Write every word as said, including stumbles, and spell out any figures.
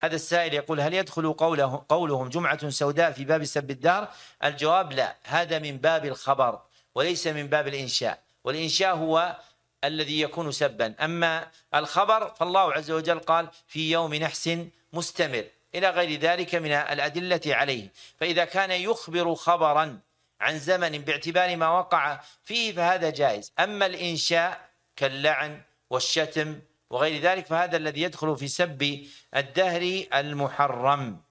هذا السائل يقول: هل يدخل قوله قولهم جمعة سوداء في باب سب الدهر؟ الجواب: لا، هذا من باب الخبر وليس من باب الإنشاء، والإنشاء هو الذي يكون سبا، أما الخبر فالله عز وجل قال: في يوم نحس مستمر، إلى غير ذلك من الأدلة عليه. فإذا كان يخبر خبرا عن زمن باعتبار ما وقع فيه فهذا جائز، أما الإنشاء كاللعن والشتم وغير ذلك فهذا الذي يدخل في سب الدهر المحرم.